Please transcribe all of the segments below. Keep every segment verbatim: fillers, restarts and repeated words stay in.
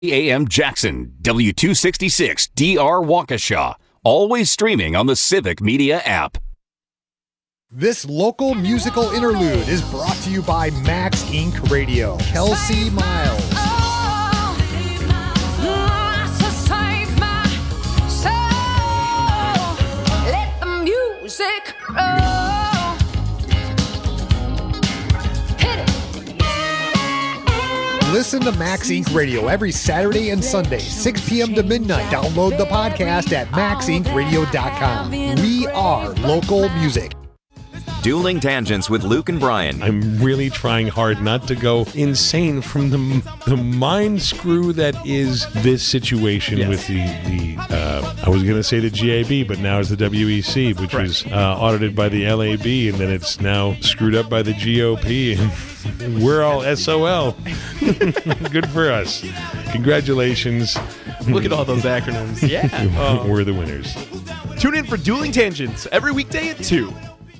A M Jackson, W two sixty-six D R Waukesha. Always streaming on the Civic Media app. This local musical interlude is brought to you by Max Incorporated. Radio. Kelsey Miles. Listen to Max Incorporated. Radio every Saturday and Sunday, six p.m. to midnight. Download the podcast at max inc radio dot com. We are local music. Dueling Tangents with Luke and Brian. I'm really trying hard not to go insane from the the mind screw that is this situation yes. with the, the uh, I was going to say the G A B, but now it's the W E C, which right. was uh, audited by the L A B, and then it's now screwed up by the G O P, and we're all S O L. Good for us. Congratulations. Look at all those acronyms. Yeah. Oh. We're the winners. Tune in for Dueling Tangents every weekday at two.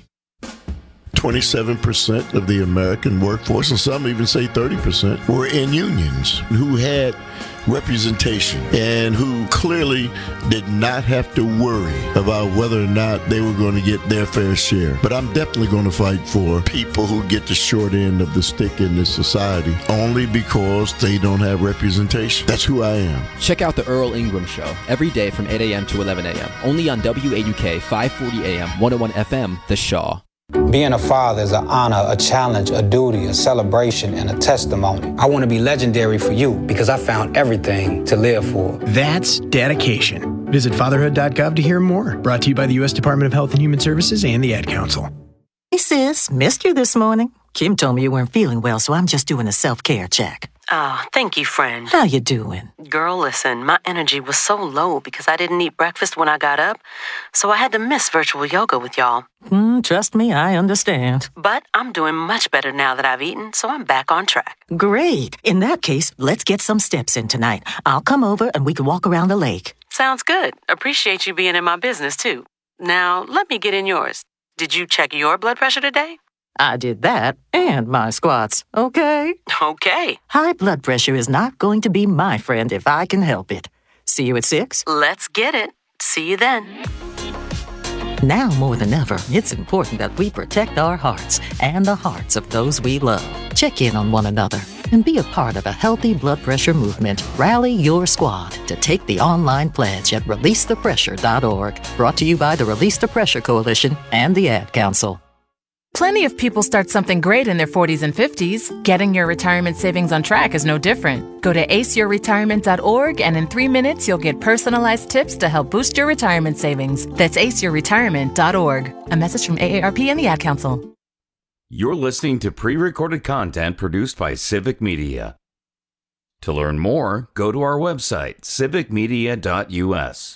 twenty-seven percent of the American workforce, and some even say thirty percent, were in unions who had representation and who clearly did not have to worry about whether or not they were going to get their fair share. But I'm definitely going to fight for people who get the short end of the stick in this society only because they don't have representation. That's who I am. Check out the Earl Ingram Show every day from eight a.m. to eleven a.m. only on W A U K five forty A M, one oh one F M, The Shaw. Being a father is an honor, a challenge, a duty, a celebration, and a testimony. I want to be legendary for you because I found everything to live for. That's dedication. Visit fatherhood dot gov to hear more. Brought to you by the U S Department of Health and Human Services and the Ad Council. Hey, sis. Missed you this morning. Kim told me you weren't feeling well, so I'm just doing a self-care check. Oh, thank you, friend. How you doing? Girl, listen, my energy was so low because I didn't eat breakfast when I got up, so I had to miss virtual yoga with y'all. Mm, trust me, I understand. But I'm doing much better now that I've eaten, so I'm back on track. Great. In that case, let's get some steps in tonight. I'll come over and we can walk around the lake. Sounds good. Appreciate you being in my business, too. Now, let me get in yours. Did you check your blood pressure today? I did that and my squats, okay? Okay. High blood pressure is not going to be my friend if I can help it. See you at six? Let's get it. See you then. Now more than ever, it's important that we protect our hearts and the hearts of those we love. Check in on one another and be a part of a healthy blood pressure movement. Rally your squad to take the online pledge at release the pressure dot org. Brought to you by the Release the Pressure Coalition and the Ad Council. Plenty of people start something great in their forties and fifties. Getting your retirement savings on track is no different. Go to ace your retirement dot org and in three minutes you'll get personalized tips to help boost your retirement savings. That's ace your retirement dot org. A message from A A R P and the Ad Council. You're listening to pre-recorded content produced by Civic Media. To learn more, go to our website, civic media dot u s.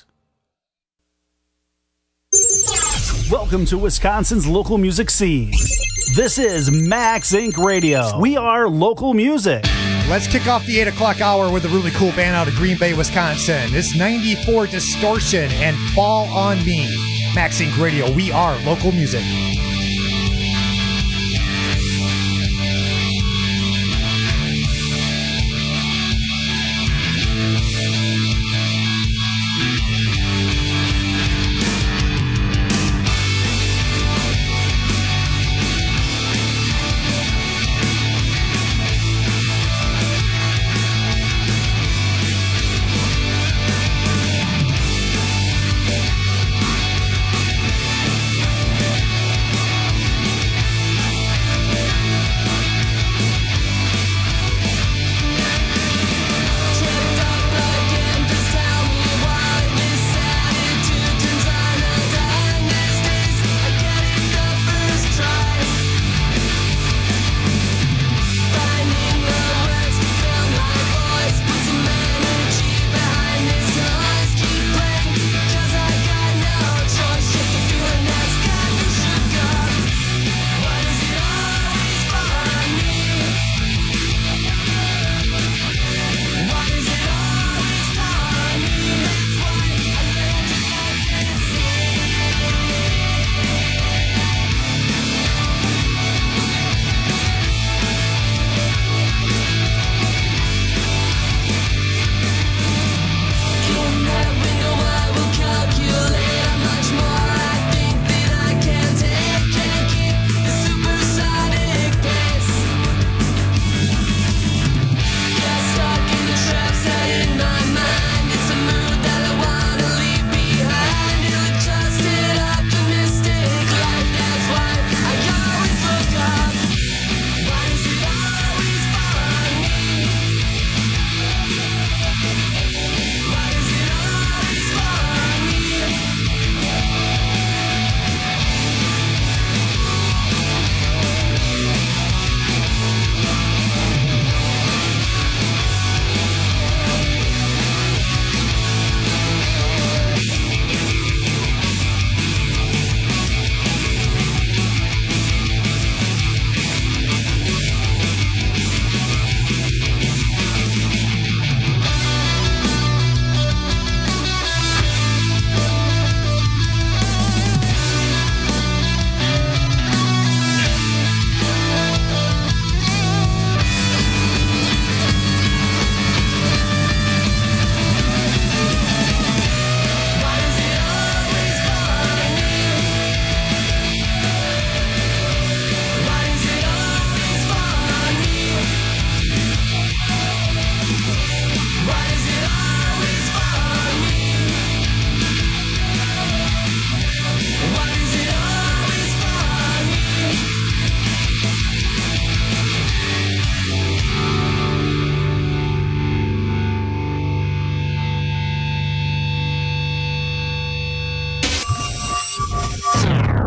Welcome to Wisconsin's local music scene. This is Max Incorporated. Radio. We are local music. Let's kick off the eight o'clock hour with a really cool band out of Green Bay, Wisconsin. It's ninety-four Distortion and Fall on Me. Max Incorporated. Radio. We are local music.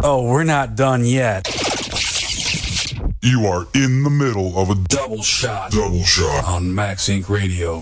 Oh, we're not done yet. You are in the middle of a Double shot. Double shot on Max Inc Radio.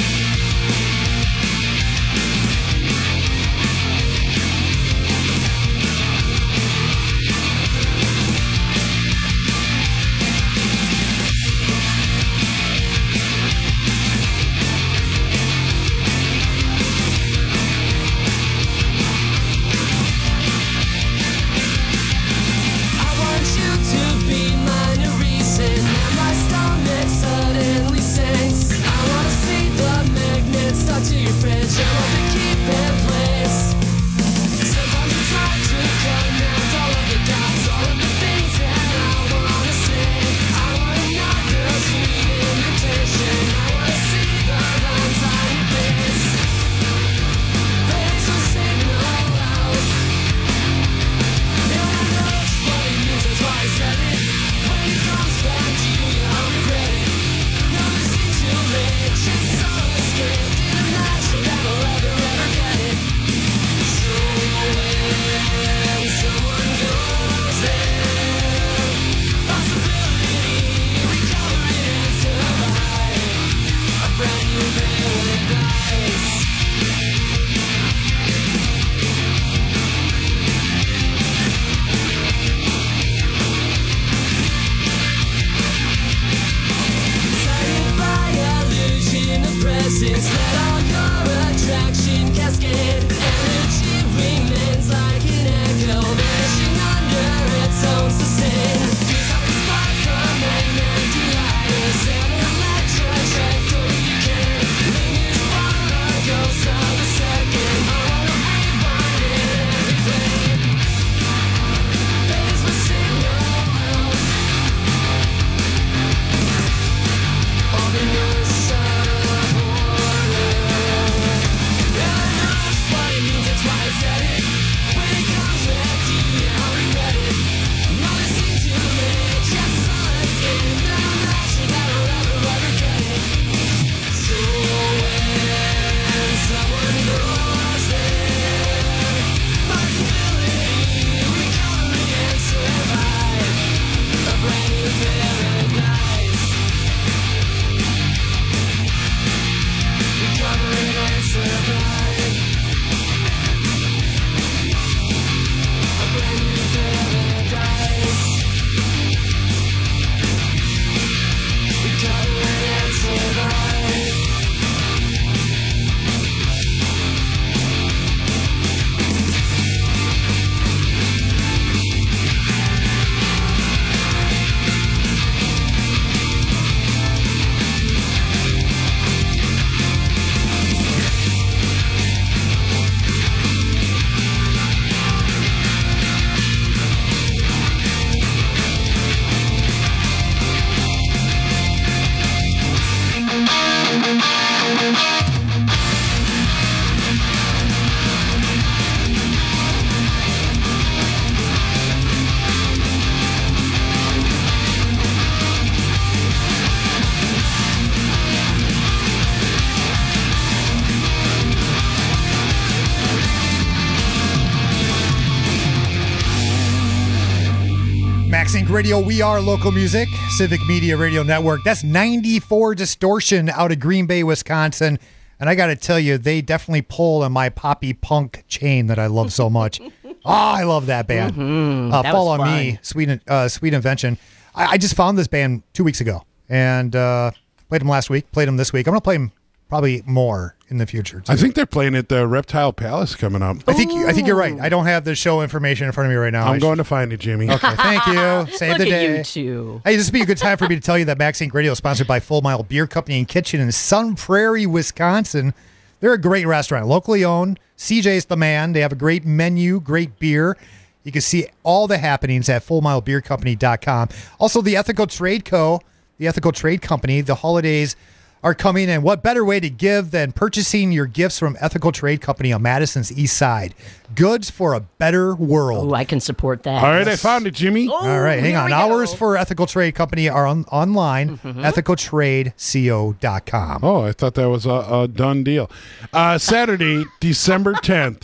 Sync Radio, we are local music, Civic Media Radio Network. That's ninety-four Distortion out of Green Bay, Wisconsin. And I got to tell you, they definitely pull on my poppy punk chain that I love so much. Oh, I love that band. Mm-hmm. Uh, that Fall was on fun. Me, Sweet, uh, Sweet Invention. I, I just found this band two weeks ago and uh, played them last week, played them this week. I'm going to play them probably more in the future, too. I think they're playing at the Reptile Palace coming up. I think I think you're right. I don't have the show information in front of me right now. I'm I going to find it, Jimmy. Okay, thank you. Save Look the at day. you two. Hey, this would be a good time for me to tell you that Max Inc Radio is sponsored by Full Mile Beer Company and Kitchen in Sun Prairie, Wisconsin. They're a great restaurant, locally owned. C J's the man. They have a great menu, great beer. You can see all the happenings at full mile beer company dot com. Also, the Ethical Trade Co., the Ethical Trade Company, the holidays are coming, and what better way to give than purchasing your gifts from Ethical Trade Company on Madison's East Side. Goods for a better world. Oh, I can support that. All right, I found it, Jimmy. Oh, All right, hang here on. we Hours go. for Ethical Trade Company are on, online, Mhm. ethical trade co dot com. Oh, I thought that was a, a done deal. Uh, Saturday, December tenth,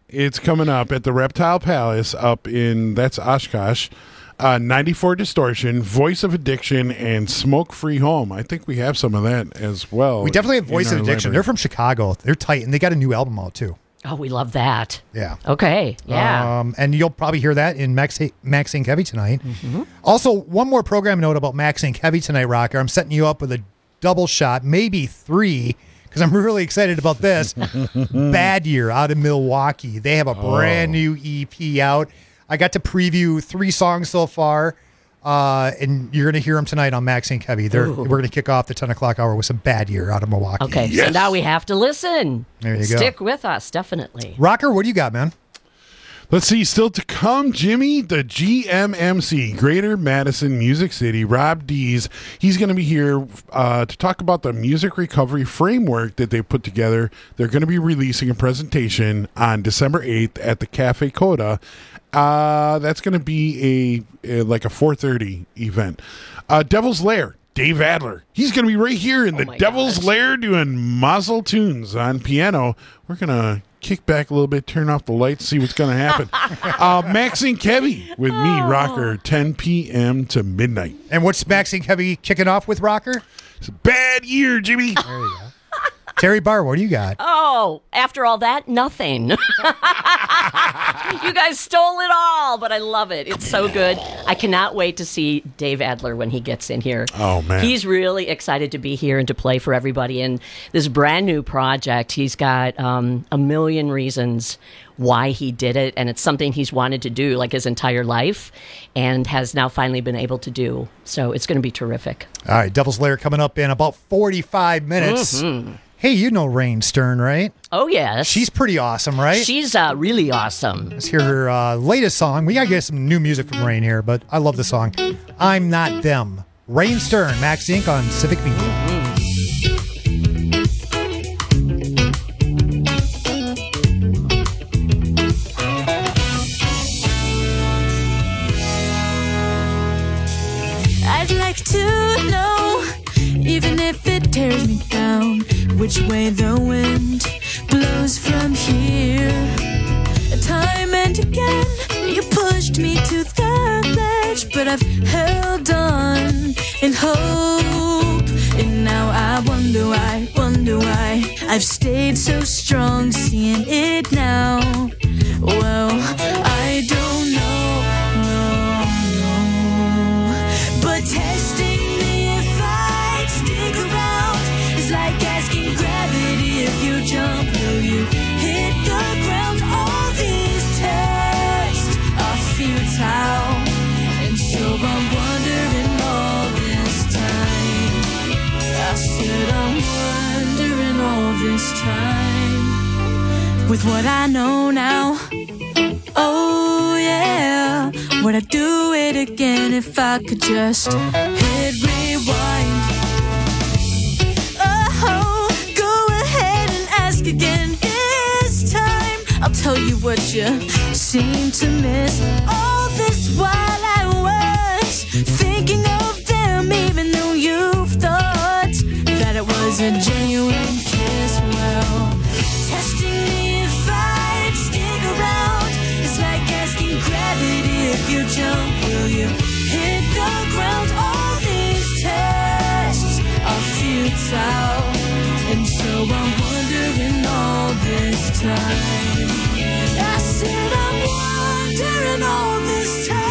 It's coming up at the Reptile Palace up in, that's Oshkosh. Uh, ninety-four Distortion, Voice of Addiction, and Smoke Free Home. I think we have some of that as well. We definitely have Voice of Addiction. Library. They're from Chicago. They're tight, and they got a new album out, too. Oh, we love that. Yeah. Okay. Yeah. Um, and you'll probably hear that in Max, Max Inc. Heavy tonight. Mm-hmm. Also, one more program note about Max Inc. Heavy tonight, Rocker. I'm setting you up with a double shot, maybe three, because I'm really excited about this. Bad Year out of Milwaukee. They have a brand oh. new E P out. I got to preview three songs so far, uh, and you're going to hear them tonight on Max Inc. Heavy. They're, we're going to kick off the ten o'clock hour with some Bad Year out of Milwaukee. Okay, yes. So now we have to listen. There you go. Stick with us, definitely. Rocker, what do you got, man? Let's see, still to come, Jimmy, the G M M C, Greater Madison Music City, Rob Dees. He's going to be here uh, to talk about the music recovery framework that they put together. They're going to be releasing a presentation on December eighth at the Cafe Coda. Uh, that's going to be a, a like a four thirty event. Uh, Devil's Lair, Dave Adler. He's going to be right here in oh the Devil's gosh. Lair doing Mazel tunes on piano. We're going to kick back a little bit, turn off the lights, see what's going to happen. uh, Max Inc. Heavy with me, Rocker, ten p.m. to midnight. And what's Max Inc. Heavy kicking off with, Rocker? It's a bad year, Jimmy. There you go. Terry Barr, what do you got? Oh, after all that, nothing. You guys stole it all, but I love it. It's so good. I cannot wait to see Dave Adler when he gets in here. Oh, man. He's really excited to be here and to play for everybody. And this brand new project, he's got um, a million reasons why he did it, and it's something he's wanted to do like his entire life and has now finally been able to do. So it's going to be terrific. All right, Devil's Lair coming up in about forty-five minutes. Mm-hmm. Hey, you know Rain Stern, right? Oh, yes. She's pretty awesome, right? She's uh, really awesome. Let's hear her uh, latest song. We got to get some new music from Rain here, but I love the song. I'm Not Them. Rain Stern, Max Incorporated on Civic Media. Mm-hmm. I'd like to know, even if it tears me down, which way the wind blows from here. Time and again, you pushed me to the edge, but I've held on in hope. And now I wonder why, wonder why I've stayed so strong, seeing it now. Well, I don't know, no, no. But testing me if I'd stick around is like asking gravity if you jump, will you hit the ground? All these tests are futile, and so I'm wondering all this time. I said I'm wondering all this time. With what I know now, oh yeah, would I do it again if I could just hit rewind? Oh, go ahead and ask again. It's time. I'll tell you what you seem to miss. All this while I was thinking of them, even though you thought that it was a genuine kiss. Well, testing me if I'd stick around is like asking gravity if you jump, will you hit the ground? All these tests are futile, and so I'm wondering all this time. I said I'm wondering all this time.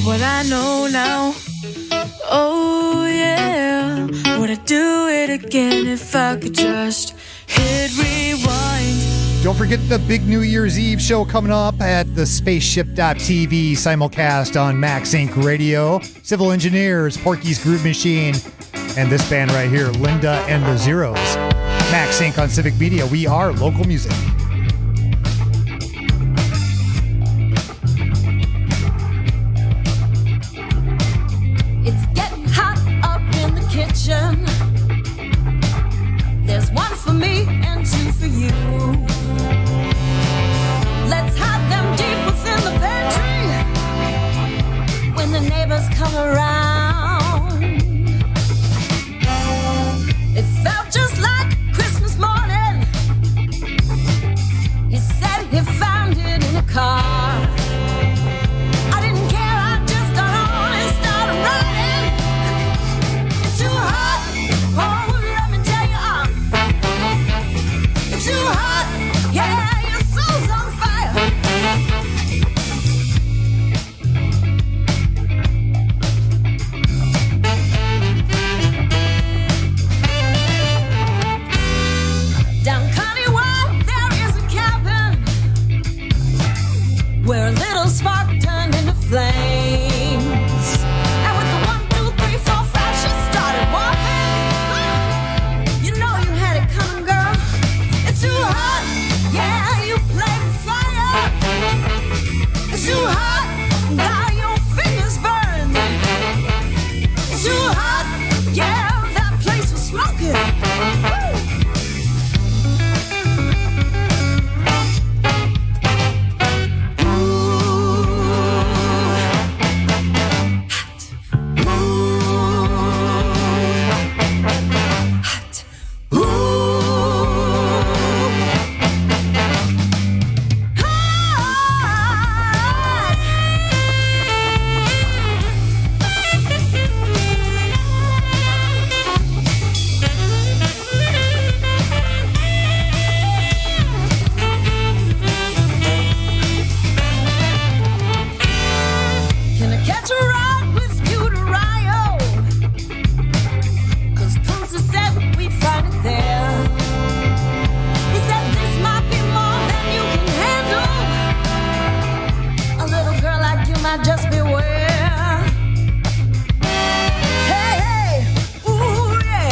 what I know now. Oh yeah, would I do it again if I could just hit rewind? Don't forget the big New Year's Eve show coming up at the spaceship dot T V simulcast on Max Incorporated. Radio. Civil Engineers, Porky's Groove Machine, and this band right here, Linda and the Zeros. Max Incorporated on Civic Media. We are local music. It's getting hot up in the kitchen. There's one for me and two for you. Let's hide them deep within the pantry when the neighbors come around. It felt just like Christmas morning. He said he found it in a car. I didn't care, I just got on and started riding. It's too hot, oh, let me tell you, uh, it's too hot, yeah, your soul's on fire. Down County-wide, there is a cabin where a little spark turned into flames. And with the one, two, three, four, five, she started walking. You know you had it coming, girl. It's too hot, yeah, you play with fire. It's too hot, now your fingers burn. It's too hot, yeah, that place was smoking. Woo! Can I catch a ride with you to Rio? 'Cause Kunze said we'd find it there. He said this might be more than you can handle. A little girl like you might just beware. Hey, hey, ooh, yeah.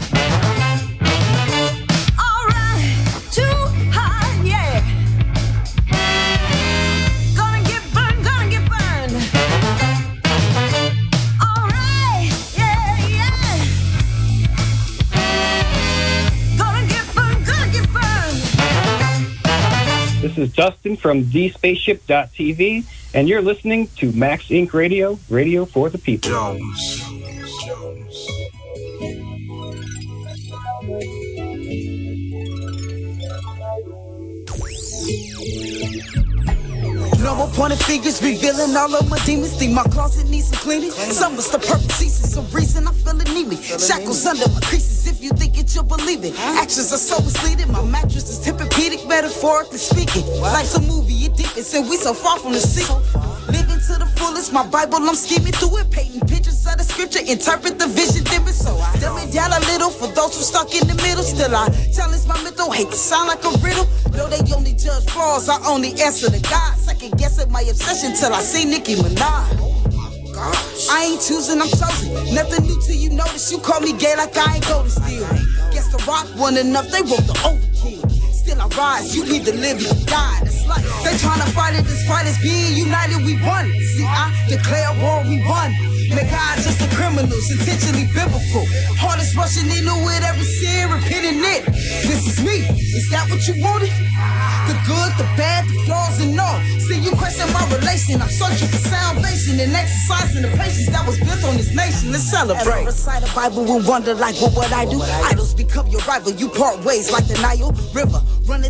All right, too hot, yeah. Gonna get burned, gonna get burned. All right, yeah, yeah. Gonna get burned, gonna get burned. This is Dustin from the spaceship dot T V, and you're listening to Max Incorporated. Radio, radio for the people. Jones. Jones. No more pointing fingers, revealing all of my demons. Think my closet needs some cleaning. Summer's the perfect season, some reason I feel anemic. Shackles under my creases, if you think it, you'll believe it. Actions are so misleading, my mattress is Tempur-Pedic, metaphorically speaking. Life's a movie, it deep, and we so far from the sea. Living to the fullest, my Bible, I'm skimming through it. Painting pictures of the scripture, interpret the vision dimmer. So I dumb it down a little for those who stuck in the middle. Still I challenge my mental, hate to sound like a riddle. No, they only judge flaws, I only answer to God. Second guessing my obsession till I see Nicki Minaj. I ain't choosing, I'm chosen. Nothing new till you notice. You call me gay like I ain't golden still. Guess the rock wasn't enough, they wrote the overkill. Still I rise, you either live or you die. That's life. They tryna fight it despite us being united, we won. See, I declare war, we won. Make God just the criminals, intentionally biblical. Hardest rushing into it, every sin, repenting it. This is me, is that what you wanted? The good, the bad, the flaws and all. See, you question my relation, I'm searching for salvation and exercising the patience that was built on this nation. Let's celebrate. Ever recite a Bible and wonder like, what would I do? Idols become your rival, you part ways like the Nile River. Running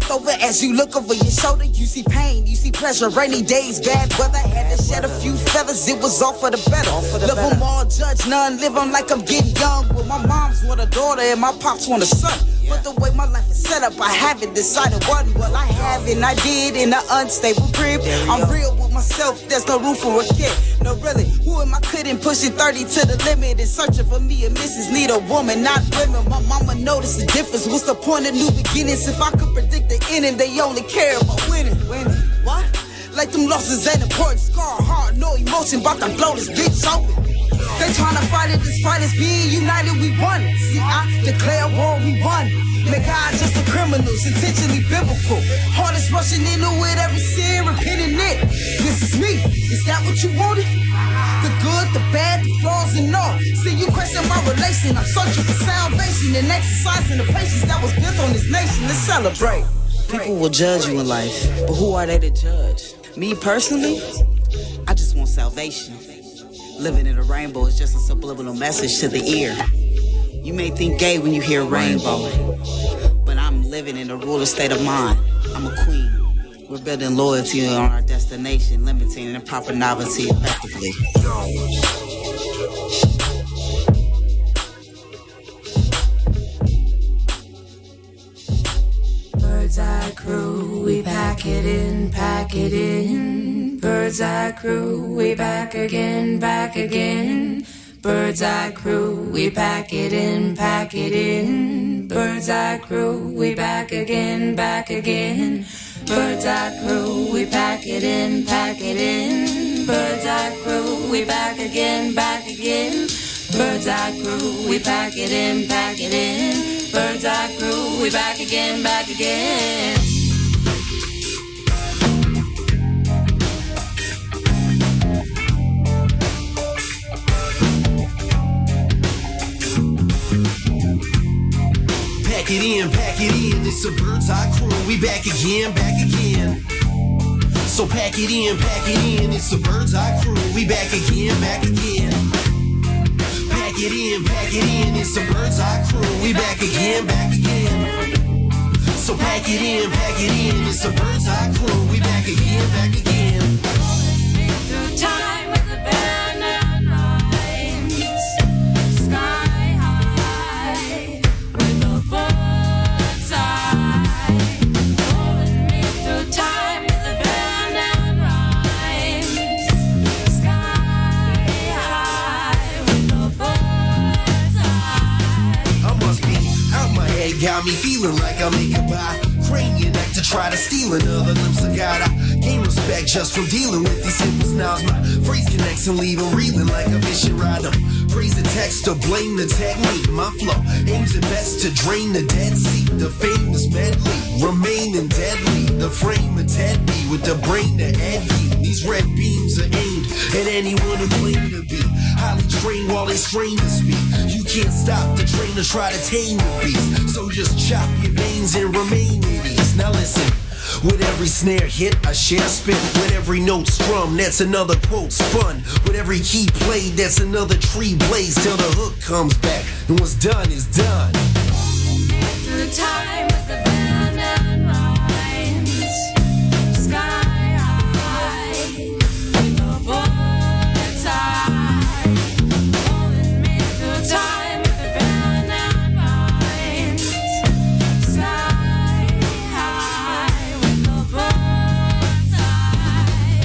left over as you look over your shoulder. You see pain, you see pleasure, rainy days, bad weather. Had to shed a few feathers, it was all for the better. Live them all, judge none, live them like I'm getting young. Well, my mom's want a daughter and my pops want a son. But the way my life is set up, I haven't decided what. Well, I haven't, I did in an unstable crib. I'm real with myself, there's no room for a kid. No, really, who am I kidding? Pushing thirty to the limit and searching for me. And missus need a woman, not women. My mama noticed the difference. What's the point of new beginnings? If I could predict the ending, they only care about winning. Winning. What? Like them losses ain't important. Scar, heart, no emotion, about to blow this bitch open. They tryna fight it despite us being united, we won it. See, I declare war, we won it. Make God just the criminals, intentionally biblical. Heart is rushing into it, every sin, repeating it. This is me, is that what you wanted? The good, the bad, the flaws and all. See, you question my relation, I'm searching for salvation and exercising the patience that was built on this nation. Let's celebrate. People will judge you in life, but who are they to judge? Me personally, I just want salvation. Living in a rainbow is just a subliminal message to the ear. You may think gay when you hear rainbow, but I'm living in a ruler state of mind. I'm a queen. We're building loyalty on our destination, limiting improper novelty effectively. Bird's Eye Crew, we pack it in, pack it in. Bird's Eye Crew, we back again, back again. Bird's Eye Crew, we pack it in, pack it in. Bird's Eye Crew, we back again, back again. Bird's Eye Crew, we pack it in, pack it in. Bird's Eye Crew, we back again, back again. Bird's Eye Crew, we pack it in, pack it in. Bird's Eye Crew, we back again, back again. Pack it in, pack it in, it's a Bird's Eye Crew, we back again, back again. So pack it in, pack it in, it's a Bird's Eye Crew, we back again, back again. Pack it in, pack it in, it's a Bird's Eye Crew, we back again, back again. So pack it in, pack it in, it's a Bird's Eye Crew, we back again, back again. Through time with the band and rhymes, sky high with the bird's eye. Rolling me through time with the band and rhymes, sky high with the bird's eye. I must be out my head, got me feeling like I make a buy. Crane your neck to try to steal another glimpse of God. I gain respect just from dealing with these simple snows. My phrase connects and leave them reeling like a vicious ride. Praise the text to blame the technique. My flow aims at best to drain the Dead Sea. The famous medley, remaining deadly. The frame of Ted B with the brain to envy. These red beams are aimed at anyone who claim to be highly trained while they strain to speak. You can't stop the train to try to tame the beast. So just chop your veins and remain at ease. Now listen. With every snare hit, I share spin. With every note strum, that's another quote spun. With every key played, that's another tree blazed. Till the hook comes back, and what's done is done. Through time with the band and rhymes, sky high with the bird's eye. Rolling me through time with the band and rhymes, sky high with the bird's eye.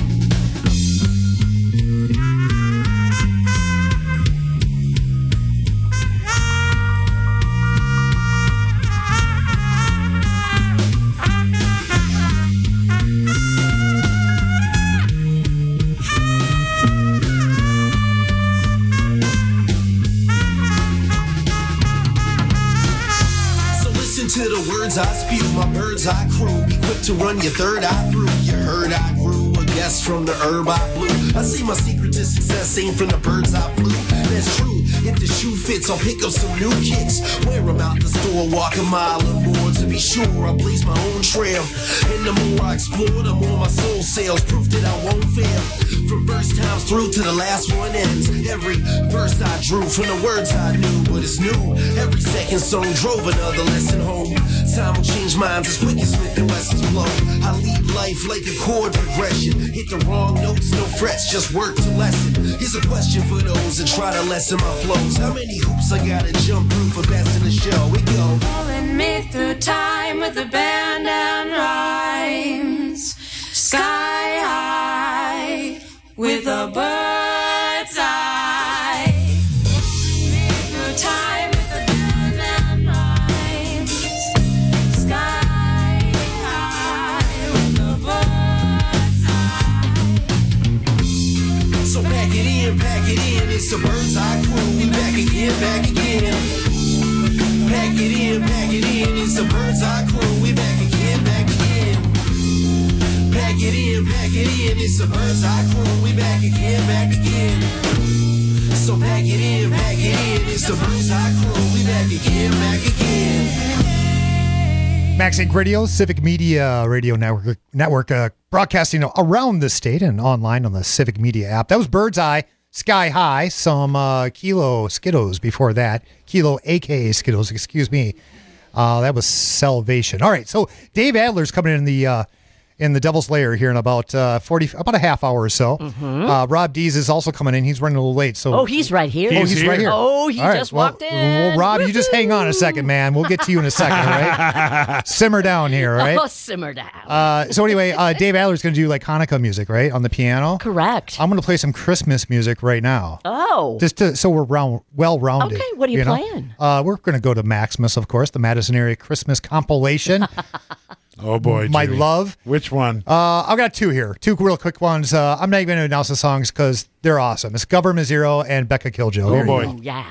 To the words I spew, my Bird's Eye Crew be quick to run your third eye through. You heard I grew, a guest from the herb I blew. I see my secret to success ain't from the birds I flew. That's true, if the shoe fits, I'll pick up some new kicks. Wear them out the store, walk a mile or more. To be sure, I blaze my own trail. And the more I explore, the more my soul sails. Proof that I won't fail. From first times through to the last one ends. Every verse I drew from the words I knew, but it's new. Every second song drove another lesson home. Time will change minds as quick as Smith and Wesson. life like a chord progression. Hit the wrong notes, no frets, just work to lesson. Here's a question for those that try to lessen my flows. How many hoops I gotta jump through for best in the show? We go. Pulling me through time with a band and rhymes. Sky high with a bird's eye. Me through time with a band and rhymes. Sky high with a bird's eye. So pack it in, pack it in. It's a bird's eye crew. We back again, back again. Pack it in, pack it in. It's a bird's eye crew. We back again, back again. Pack it in, pack it in. It's a bird's eye crew. We back again, back again. So pack it in, pack it in. It's a bird's eye crew. We back again, back again. Max Inc Radio, Civic Media Radio Network, network uh, broadcasting around the state and online on the Civic Media app. That was Bird's Eye, Sky High, some uh, Kilo Skittles before that. Kilo A K A Skittles, excuse me. Uh, that was Salvation. All right, so Dave Adler's coming in the uh, in the Devil's Lair here in about uh, forty, about a half hour or so. Mhm. Uh, Rob Dees is also coming in. He's running a little late. So Oh, he's right here. Oh, he's right here. Oh, he All right, just well, walked in. Well, Rob, you just hang on a second, man. We'll get to you in a second, all right? Simmer down here, all right? Oh, simmer down. Uh, so anyway, uh, Dave Adler's going to do like Hanukkah music, right, on the piano. Correct. I'm going to play some Christmas music right now. Oh. Just to, so we're round, well-rounded. Okay, what are you know? playing? Uh, we're going to go to Maximus, of course, the Madison area Christmas compilation. Oh, boy. My Jimmy. love. Which one? Uh, I've got two here, two real quick ones. Uh, I'm not even going to announce the songs because they're awesome. It's Government Zero and Becca Killjoy. Oh, Here you boy. go. Yeah.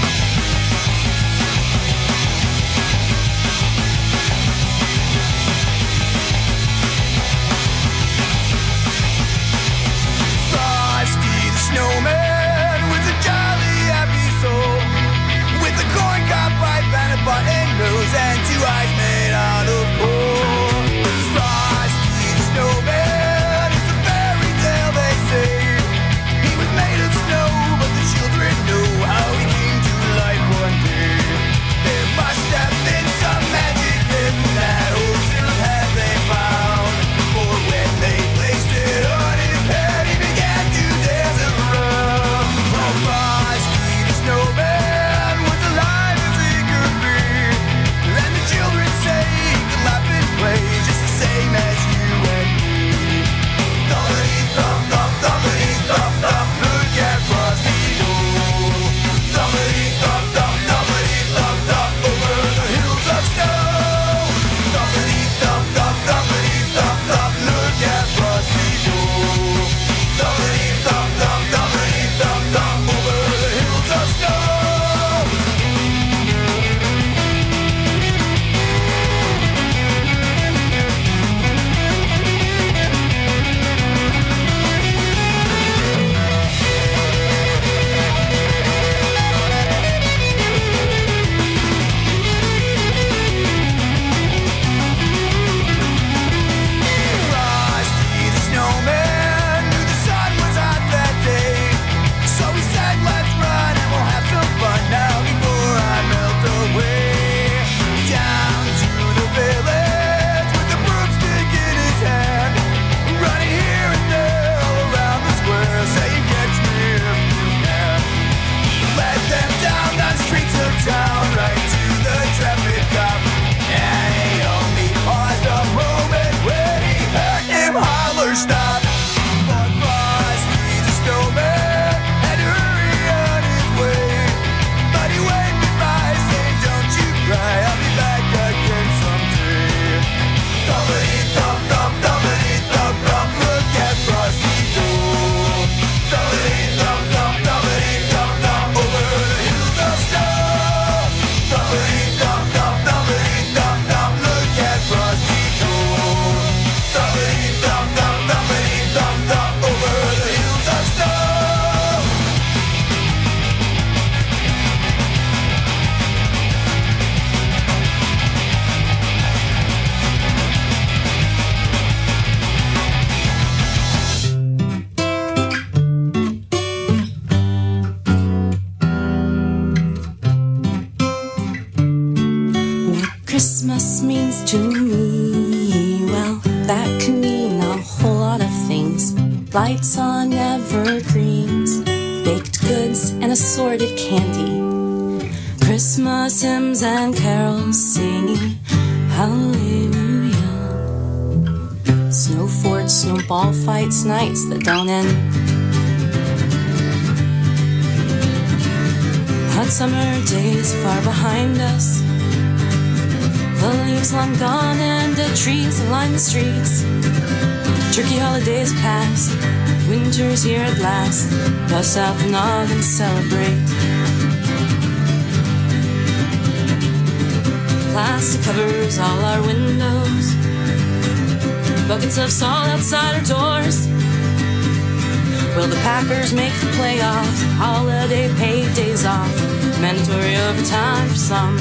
Frosty the snowman with a jolly happy soul, with a corn cob pipe and a button nose and two eyes made out of coal. Frosty the snowman is a fairy tale, they say. He was made of snow, but the children know how he came to Lights on evergreens, baked goods and assorted candy. Christmas hymns and carols singing hallelujah. Snow forts, snowball fights, nights that don't end. Hot summer days far behind us. The leaves long gone and the trees line the streets. Turkey holidays past, winter's here at last. Bust out the nog and celebrate. Plastic covers all our windows. Buckets of salt outside our doors. Will the Packers make the playoffs? Holiday paid days off. Mandatory overtime for some.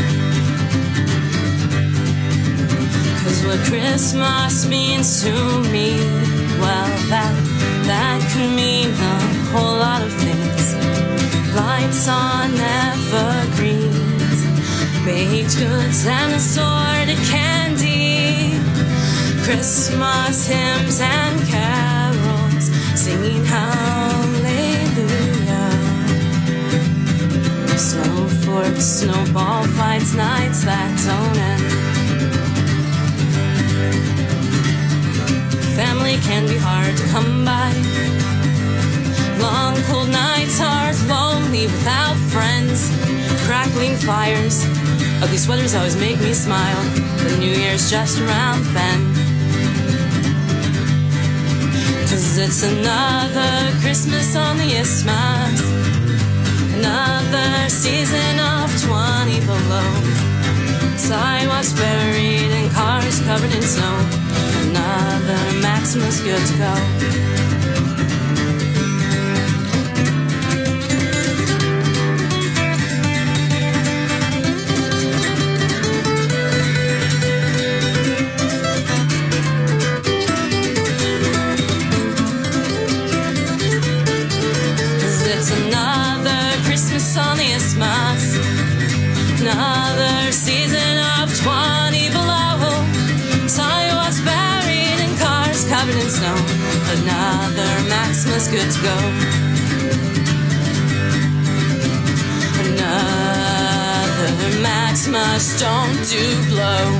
Cause what Christmas means to me, well, that, that could mean a whole lot of things. Lights on evergreens, baked goods and assorted candy. Christmas hymns and carols, singing hallelujah. Snow forts, snowball fights, nights that don't end. Family can be hard to come by. Long cold nights are lonely without friends. Crackling fires, ugly sweaters always make me smile. The New Year's just around the bend. Cause it's another Christmas on the Isthmus, another season of twenty below. Sidewalks buried and cars covered in snow. Another Maximus good to go. On the Isthmus, another season of twenty below. Sidewalks buried and cars covered in snow. Another Maximus good to go. Another Maximus don't do blow.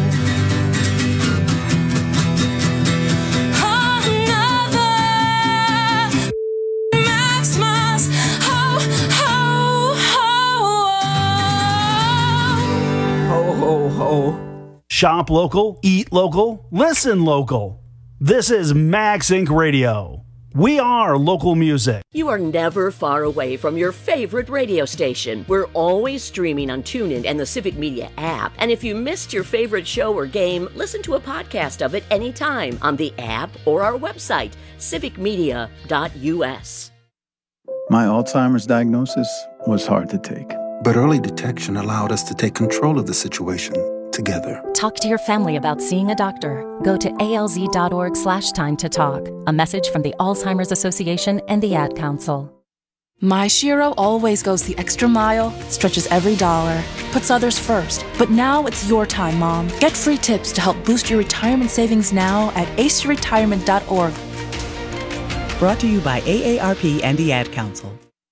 Shop local, eat local, listen local. This is Max Incorporated. Radio. We are local music. You are never far away from your favorite radio station. We're always streaming on TuneIn and the Civic Media app. And if you missed your favorite show or game, listen to a podcast of it anytime on the app or our website, civic media dot u s. My Alzheimer's diagnosis was hard to take. But early detection allowed us to take control of the situation together. Talk to your family about seeing a doctor. Go to alz.org slash time to talk. A message from the Alzheimer's Association and the Ad Council. My Shiro always goes the extra mile, stretches every dollar, puts others first. But now it's your time, Mom. Get free tips to help boost your retirement savings now at ace your retirement dot org. Brought to you by A A R P and the Ad Council.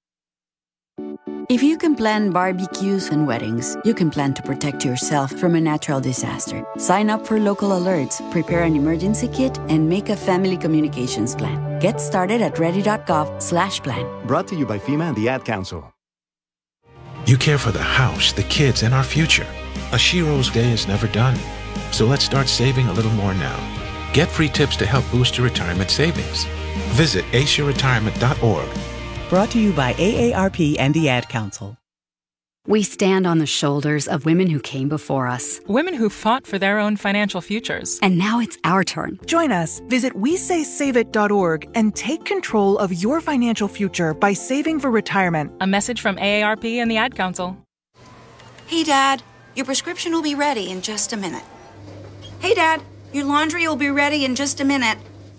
If you can plan barbecues and weddings, you can plan to protect yourself from a natural disaster. Sign up for local alerts, prepare an emergency kit, and make a family communications plan. Get started at ready.gov slash plan. Brought to you by FEMA and the Ad Council. You care for the house, the kids, and our future. A Shiro's day is never done. So let's start saving a little more now. Get free tips to help boost your retirement savings. Visit ace your retirement dot org. Brought to you by A A R P and the Ad Council. We stand on the shoulders of women who came before us. Women who fought for their own financial futures. And now it's our turn. Join us. Visit we say save it dot org and take control of your financial future by saving for retirement. A message from A A R P and the Ad Council. Hey, Dad. Your prescription will be ready in just a minute. Hey, Dad. Your laundry will be ready in just a minute.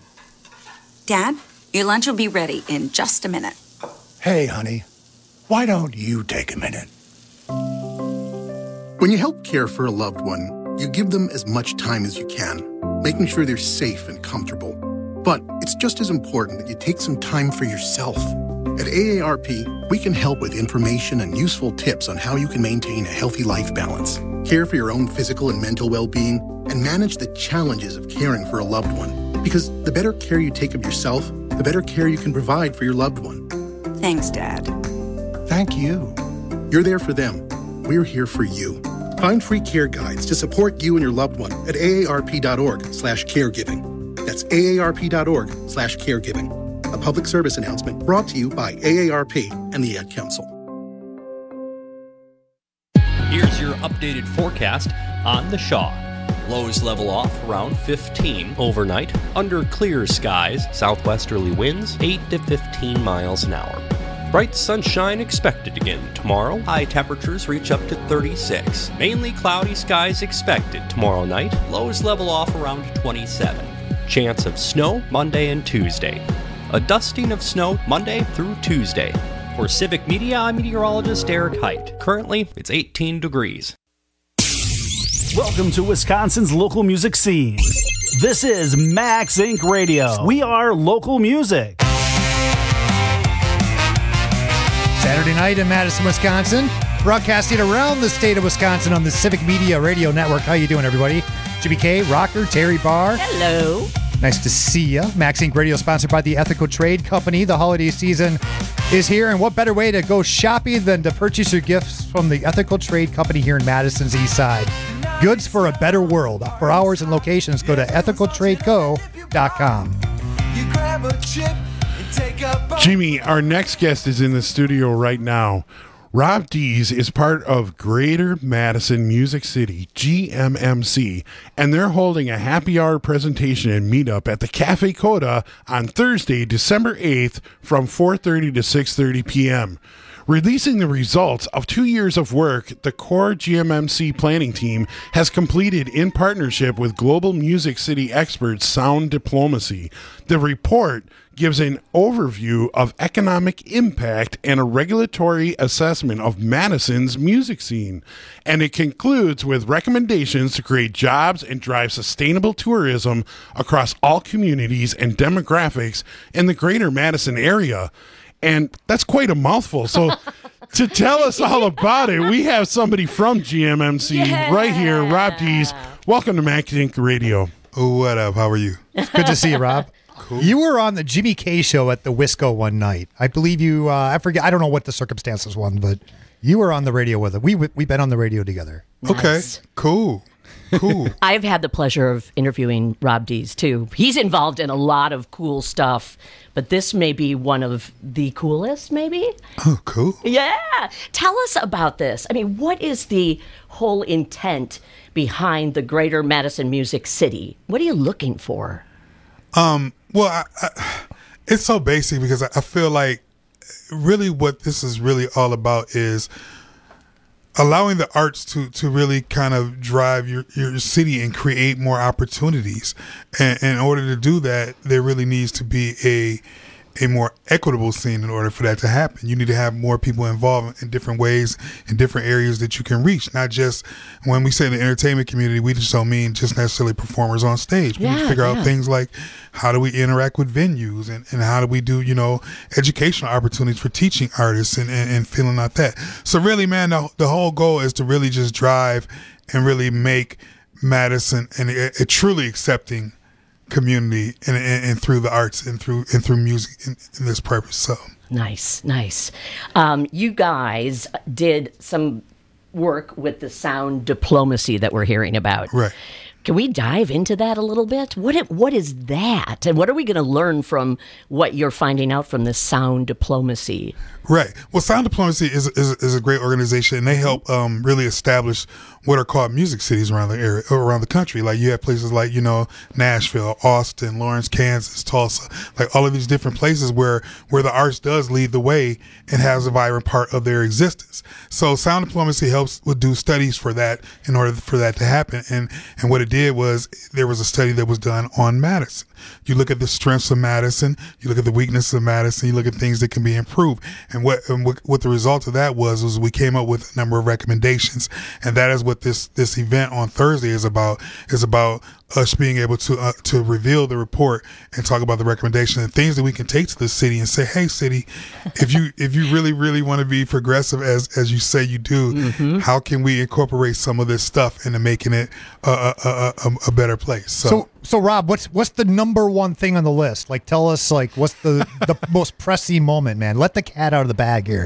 Dad, your lunch will be ready in just a minute. Hey, honey, why don't you take a minute? When you help care for a loved one, you give them as much time as you can, making sure they're safe and comfortable. But it's just as important that you take some time for yourself. At A A R P, we can help with information and useful tips on how you can maintain a healthy life balance, care for your own physical and mental well-being, and manage the challenges of caring for a loved one. Because the better care you take of yourself, the better care you can provide for your loved one. Thanks, Dad. Thank you. You're there for them. We're here for you. Find free care guides to support you and your loved one at aarp.org slash caregiving. That's aarp.org slash caregiving. A public service announcement brought to you by A A R P and the Ad Council. Here's your updated forecast on the Shaw. Lows level off around fifteen overnight. Under clear skies, southwesterly winds eight to fifteen miles an hour. Bright sunshine expected again tomorrow. High temperatures reach up to thirty-six. Mainly cloudy skies expected tomorrow night. Lows level off around twenty-seven. Chance of snow Monday and Tuesday. A dusting of snow Monday through Tuesday. For Civic Media, I'm meteorologist Eric Height. Currently, it's eighteen degrees. Welcome to Wisconsin's local music scene. This is Max Inc Radio. We are local music. Saturday night in Madison, Wisconsin. Broadcasting around the state of Wisconsin on the Civic Media Radio Network. How you doing, everybody? Jimmy K, Rocker, Terry Barr. Hello. Nice to see you. Max Inc Radio, sponsored by the Ethical Trade Company. The holiday season is here, and what better way to go shopping than to purchase your gifts from the Ethical Trade Company here in Madison's East Side. Goods for a better world. For hours and locations, go to ethical trade co dot com. Jimmy, our next guest is in the studio right now. Rob Dees is part of Greater Madison Music City, G M M C, and they're holding a happy hour presentation and meetup at the Cafe Coda on Thursday, December eighth from four thirty to six thirty p.m. Releasing the results of two years of work, the core G M M C planning team has completed in partnership with Global Music City experts Sound Diplomacy. The report gives an overview of economic impact and a regulatory assessment of Madison's music scene. And it concludes with recommendations to create jobs and drive sustainable tourism across all communities and demographics in the greater Madison area. And that's quite a mouthful. So to tell us all about it, we have somebody from G M M C yeah. right here, Rob Dees. Welcome to Max Inc Radio. Oh, what up? How are you? It's good to see you, Rob. Cool. You were on the Jimmy K show at the Wisco one night. I believe you, uh, I forget, I don't know what the circumstances was, but you were on the radio with it. We, we've been on the radio together. Nice. Okay, cool. Cool. I've had the pleasure of interviewing Rob Dees, too. He's involved in a lot of cool stuff, but this may be one of the coolest, maybe? Oh, cool. Yeah. Tell us about this. I mean, what is the whole intent behind the Greater Madison Music City? What are you looking for? Um. Well, I, I, it's so basic because I, I feel like really what this is really all about is allowing the arts to, to really kind of drive your, your city and create more opportunities. And, and in order to do that, there really needs to be a a more equitable scene in order for that to happen. You need to have more people involved in different ways, in different areas that you can reach. Not just, when we say the entertainment community, we just don't mean just necessarily performers on stage. We yeah, need to figure yeah. out things like how do we interact with venues and, and how do we do, you know, educational opportunities for teaching artists and, and, and feeling like that. So really, man, the, the whole goal is to really just drive and really make Madison an, a, a truly accepting community and, and, and through the arts and through and through music in, in this purpose. So nice, nice. Um, you guys did some work with the sound diplomacy that we're hearing about. Right. Can we dive into that a little bit? What it, what is that, and what are we going to learn from what you're finding out from this sound diplomacy? Right. Well, Sound Diplomacy is is, is a great organization, and they help um, really establish what are called music cities around the area, around the country. Like you have places like, you know, Nashville, Austin, Lawrence, Kansas, Tulsa, like all of these different places where where the arts does lead the way and has a vibrant part of their existence. So Sound Diplomacy helps would do studies for that in order for that to happen. And and what it did was there was a study that was done on Madison. You look at the strengths of Madison, you look at the weaknesses of Madison, you look at things that can be improved. And what and what, what the result of that was, was we came up with a number of recommendations. And that is what what this this event on Thursday is about. Is about us being able to uh, to reveal the report and talk about the recommendations and things that we can take to the city and say, hey, city, if you if you really really want to be progressive as as you say you do, mm-hmm. how can we incorporate some of this stuff into making it a a, a, a, a better place? So, so so Rob, what's what's the number one thing on the list? Like, tell us, like, what's the the most pressing moment, man? Let the cat out of the bag here.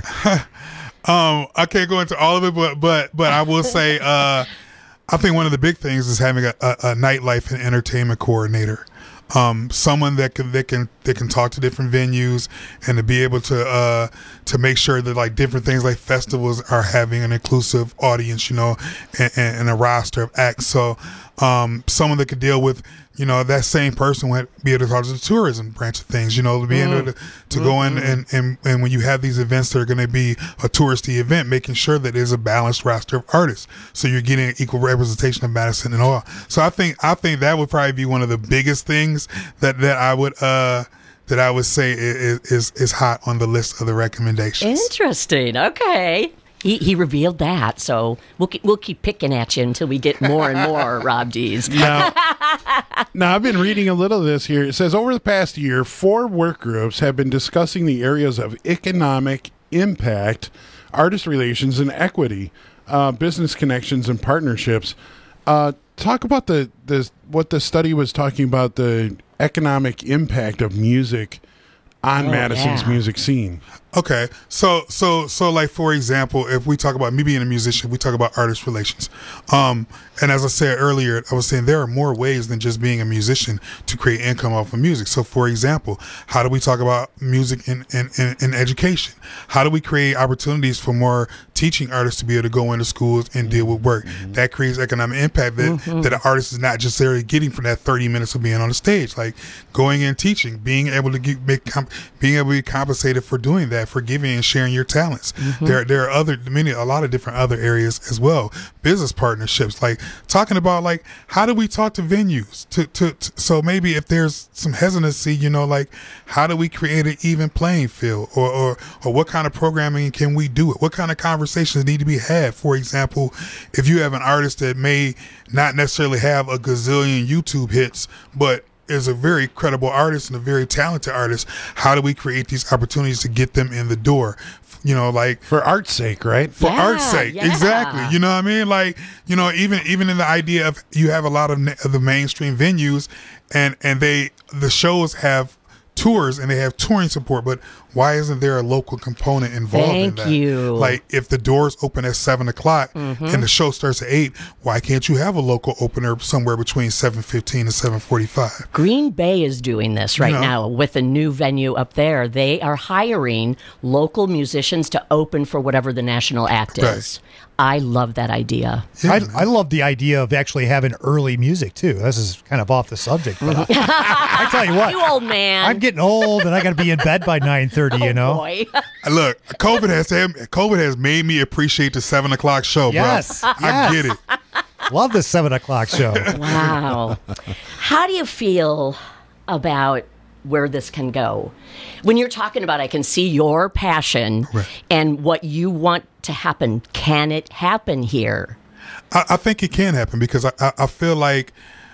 um, I can't go into all of it, but but but I will say. Uh, I think one of the big things is having a, a, a nightlife and entertainment coordinator, um, someone that can that can that can talk to different venues and to be able to uh, to make sure that like different things like festivals are having an inclusive audience, you know, and, and a roster of acts. So um, someone that could deal with, you know, that same person would be able to talk to the tourism branch of things, you know, to be mm-hmm. able to, to mm-hmm. go in and, and, and when you have these events that are going to be a touristy event, making sure that there's a balanced roster of artists. So you're getting equal representation of Madison and all. So I think, I think that would probably be one of the biggest things that, that I would, uh, that I would say is, is, is hot on the list of the recommendations. Interesting. Okay. He, he revealed that, so we'll we'll keep picking at you until we get more and more Rob D's. Now, now, I've been reading a little of this here. It says, over the past year, four work groups have been discussing the areas of economic impact, artist relations, and equity, uh, business connections, and partnerships. Uh, talk about the, the what the study was talking about, the economic impact of music on oh, Madison's yeah. music scene. Okay, so so so like for example, if we talk about me being a musician, we talk about artist relations. Um, and as I said earlier, I was saying there are more ways than just being a musician to create income off of music. So for example, how do we talk about music in, in, in, in education? How do we create opportunities for more teaching artists to be able to go into schools and deal with work? Mm-hmm. That creates economic impact that, mm-hmm. that an artist is not necessarily getting from that thirty minutes of being on the stage. Like going and teaching, being able to get, make being able to be compensated for doing that, for giving and sharing your talents. Mm-hmm. There, there are other, many, a lot of different other areas as well. Business partnerships, like talking about like how do we talk to venues? To, to, to so maybe if there's some hesitancy, you know, like how do we create an even playing field, or, or, or what kind of programming can we do it? What kind of conversations need to be had? For example, if you have an artist that may not necessarily have a gazillion YouTube hits, but is a very credible artist and a very talented artist, how do we create these opportunities to get them in the door? You know, like for art's sake, right? For yeah, art's sake, yeah. exactly. You know what I mean? Like, you know, even even in the idea of you have a lot of, of the mainstream venues, and and they the shows have tours and they have touring support, but why isn't there a local component involved Thank in that? you. Like if the doors open at seven o'clock mm-hmm. and the show starts at eight, why can't you have a local opener somewhere between seven fifteen and seven forty-five? Green Bay is doing this right You know? now with a new venue up there. They are hiring local musicians to open for whatever the national act Right. is. I love that idea. I, I love the idea of actually having early music too. This is kind of off the subject, but I, I tell you what, You old man. I'm getting old and I got to be in bed by nine thirty. You know, Boy. Look, COVID has COVID has made me appreciate the seven o'clock show, Yes, bro. I yes. get it. love the seven o'clock show. Wow. How do you feel about where this can go? When you're talking about, I can see your passion Right. and what you want to happen. Can it happen here? I, I think it can happen because I, I, I feel like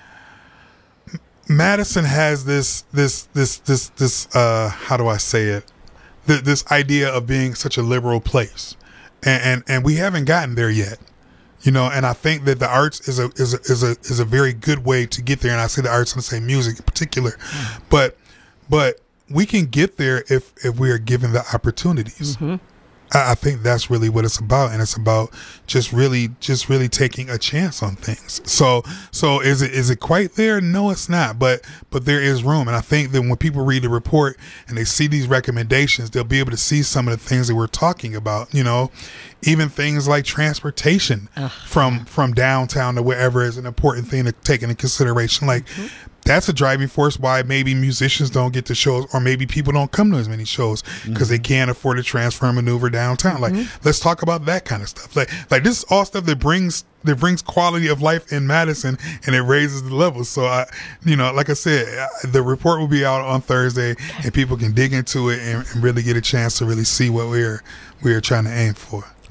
Madison has this this this this this uh how do I say it? Th- this idea of being such a liberal place, and, and and we haven't gotten there yet. You know, and I think that the arts is a is a is a is a very good way to get there. And I say the arts, and I say music in particular, mm. but but we can get there if if we are given the opportunities. Mm-hmm. I, I think that's really what it's about, and it's about just really just really taking a chance on things. So so is it is it quite there? No, it's not. But but there is room, and I think that when people read the report and they see these recommendations, they'll be able to see some of the things that we're talking about. You know, even things like transportation Ugh. from from downtown to wherever is an important thing to take into consideration. Like. Mm-hmm. That's a driving force why maybe musicians don't get to shows, or maybe people don't come to as many shows because mm-hmm. they can't afford to transfer and maneuver downtown. Like, mm-hmm. let's talk about that kind of stuff. Like, like this is all stuff that brings that brings quality of life in Madison, and it raises the levels. So, I, you know, like I said, the report will be out on Thursday, and people can dig into it and, and really get a chance to really see what we're we're trying to aim for.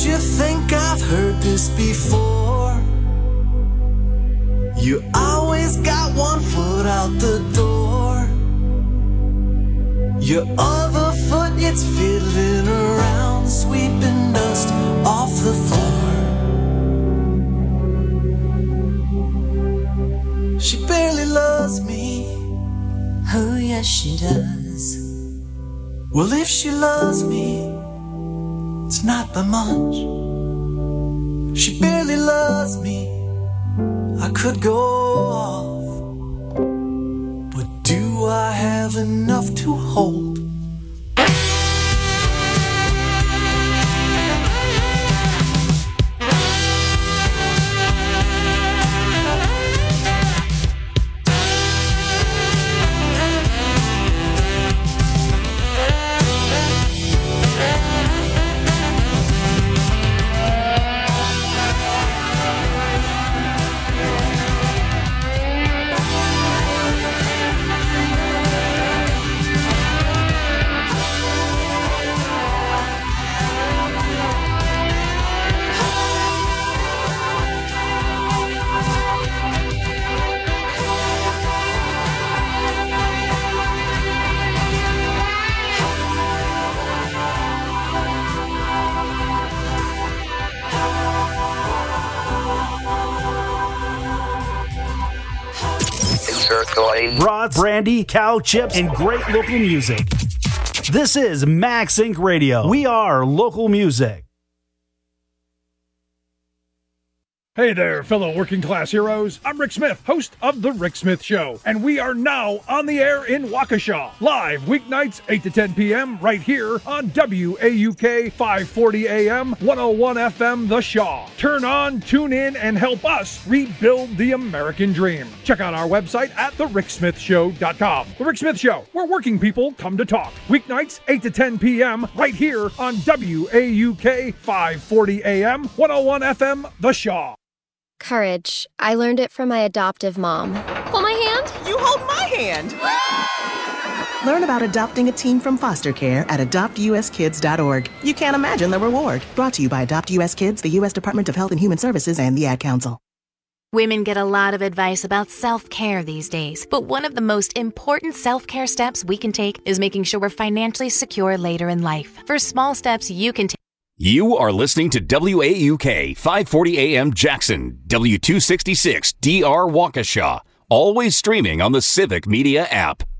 you think I've heard this before? You always got one foot out the door. Your other foot, it's fiddling around, sweeping dust off the floor. She barely loves me. Oh, yes, she does. Well, if she loves me, it's not by much. She barely loves me. I could go off, but do I have enough to hold? Brats, brandy, cow chips, and great local music. This is Max Inc Radio. We are local music. Hey there, fellow working class heroes. I'm Rick Smith, host of The Rick Smith Show, and we are now on the air in Waukesha, live weeknights eight to ten p.m. right here on W A U K five forty A M, one oh one F M The Shaw. Turn on, tune in, and help us rebuild the American dream. Check out our website at the rick smith show dot com. The Rick Smith Show, where working people come to talk. Weeknights eight to ten p.m. right here on W A U K five forty A M, one oh one F M The Shaw. Courage. I learned it from my adoptive mom. Hold my hand. You hold my hand. Learn about adopting a teen from foster care at adopt u s kids dot org. You can't imagine the reward. Brought to you by Adopt U S Kids, the U S Department of Health and Human Services, and the Ad Council. Women get a lot of advice about self-care these days, but one of the most important self-care steps we can take is making sure we're financially secure later in life. For small steps you can take. You are listening to W A U K five forty A M Jackson, W two sixty-six D R Waukesha, always streaming on the Civic Media app.